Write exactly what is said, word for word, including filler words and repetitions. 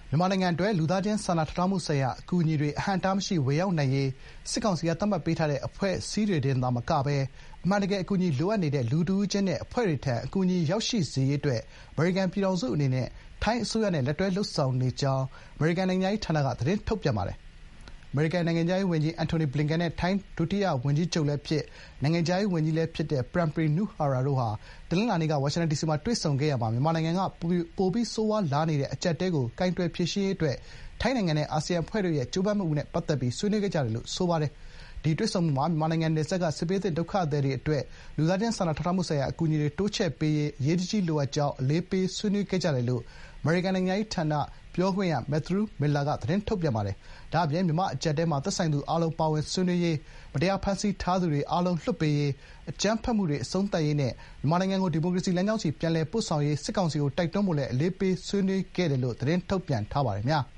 မြန်မာနိုင်ငံအတွက်လူသားချင်းစာနာထောက်ထားမှုဆိုင်ရာအကူအညီတွေအဟန့်အတားမရှိဝင်ရောက်နိုင်ရေးစစ်ကောင်စီကသတ်မှတ်ပေးထားတဲ့အဖွဲ့အစည်းတွေတင်သာမကဘဲအမှန်တကယ်အကူအညီလိုအပ်နေတဲ့လူတဦးချင်းနဲ့အဖွဲ့တွေထံအကူအညီရောက်ရှိစေရေးအတွက်အမေရိကန်ပြည်ထောင်စုအနေနဲ့ထိုင်းအစိုးရနဲ့လက်တွဲလုပ်ဆောင်နေကြောင်းအမေရိကန်နိုင်ငံခြားရေးဌာနကသတင်းထုတ်ပြန်ပါတယ်။အမေရိကန်နိုင်ငံခြားရေးဝန်ကြီးအန်တိုနီဘလင်ကန်နဲ့ထိုင်းဒုတိယဝန်ကြီးချုပ်လည်းဖြစ်နိုင်ငံခြားရေးဝန်ကြီးလည်းဖြစ်တဲ့ပရမ်ပရီနူဟာရာတို့ဟာတနင်္လာနေ့ကဝါရှင်တန်ဒီစီမှာတွေ့ဆုံခဲ့ရာမှာမြန်မာနိုင်ငံကပိုပြီးဆိုးဝါးလာနေတဲ့အကျပ်အတည်းကိုကိုင်တွယ်ဖြေရှင်းရေးအတွက်ထိုင်းနိုင်ငံနဲ့အာဆီယံအဖွဲ့တို့ရဲ့ကြိုးပမ်းမှုနဲ့ပတ်သက်ပြီးဆွေးနွေးခဲ့ကြတယ်လို့ဆိုပါတယ်။ဒီတွေ့ဆုံမှုမှာမြန်မာနိုင်ငံနယ်စပ်ကစစ်ဘေးသင့်ဒုက္ခသည်တွေအတွက်လူသားချင်းစာနာထောက်ထားမှုဆိုင်ရာအကူအညီတွေတိုးချဲ့ပေးရေးအရေးတကြီးလိုအပ်ကြောင်းအလေးပေးဆွေးနွေးခဲ့ကြတယ်လို့အမေရိကန်နိုင်ငံခြားရေးဌာနပြောခွင့်ရမက်သရူးမစ်လာကသတင်းထုတ်ပြန်ပါတယ်။ဒါ့အပြင်မြန်မာ့အကျပ်အတည်းမှာသက်ဆိုင်သူအားလုံးပါဝင်ဆွေးနွေးရေး၊မတရားဖမ်းဆီးထားသူတွေအားလုံးလွှတ်ပေးရေး၊အကြမ်းဖက်မှုတွေအဆုံးသတ်ရေးနဲ့မြန်မာနိုင်ငံကိုဒီမိုကရေစီလမ်းကြောင်းဆီပြန်လည်ပို့ဆောင်ရေးစစ်ကောင်စီကိုတိုက်တွန်းဖို့လည်းအလေးပေးဆွေးနွေးခဲ့တယ်လို့သတင်းထုတ်ပြန်ထားပါတယ်။